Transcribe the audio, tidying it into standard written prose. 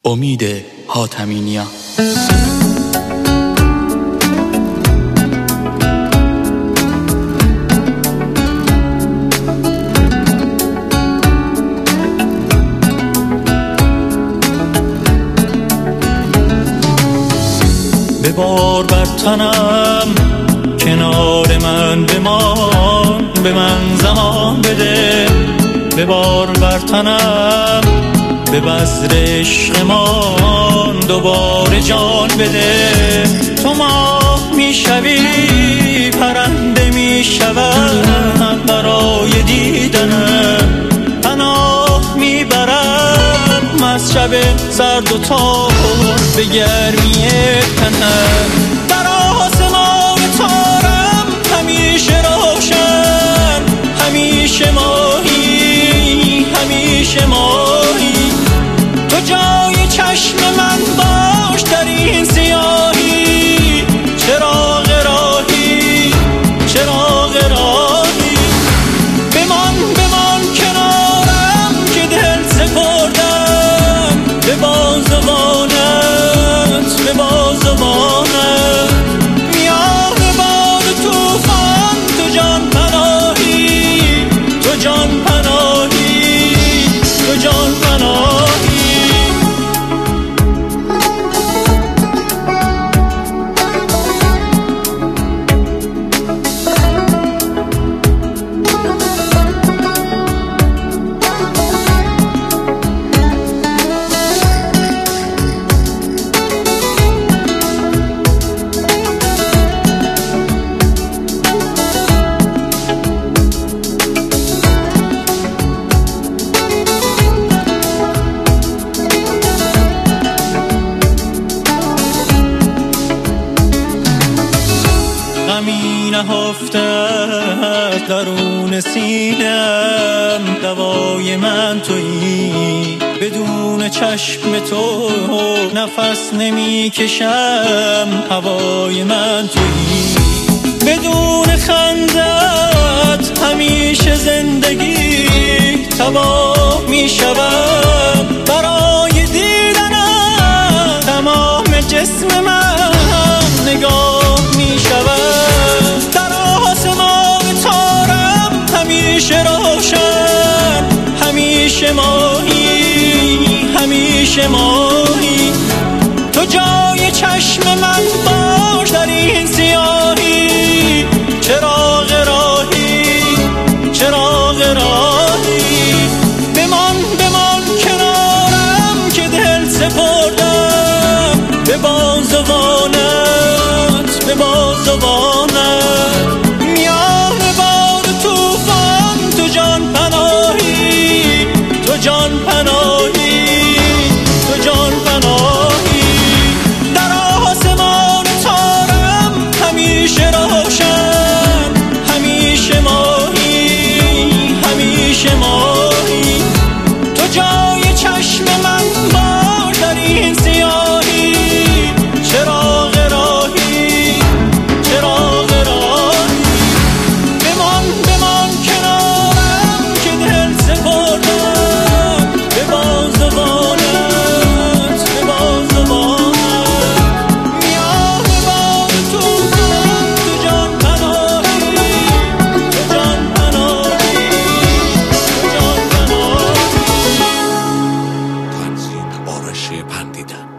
امید حاتمی‌نیا. ببار بر تنم کنار من بمان، به من زمان بده. ببار بر تنم به بذر عشقمان دوباره جان بده. تو ماه میشوی پرنده میشوم برای دیدنم، پناه میبرم از شب سرد و تار به گرمی تنم. در آسمان تارم همیشه روشن، همیشه ماهی، همیشه ماهی. تو جای چشم من باش در این سیاهی، چراغ راهی، چراغ راهی. بمان بمان کنارم که دل سپردم به بازوانت، به بازوانت. میان باد توفان تو جان پناهی، تو جان پناهی، تو جان پناهی. غمی نهفتت درون سینم، دوای من تویی. بدون چشم تو نفس نمی کشم، هوای من تویی. بدون خندت همیشه زندگی تباه می شود. برای دیدنت تمام جسم من نگاه می شود. در آسمان تارم همیشه روشن، همیشه ماهی، همیشه ماهی. تو جای چشم من باش در این سیاهی، چراغ راهی، چراغ راهی. بمان بمان کنارم که دل سپردم به بازوانت، به بازوانت. میان باد توفان تو جان پناهی، تو جان پناهی، تو جان پناهی. در آسمان تارم همیشه روشن، همیشه ماهی، همیشه ماهی. تو جای چشم من باش در این سیاهی، چراغ راهی، چراغ راهی. بمان بمان کنارم که دل سپردم به بازوانت، به بازوانت. میان باد توفان تو جان پناهی، تو جان پناهی، تو جان پناهی. تنظیم آرش پندیدن.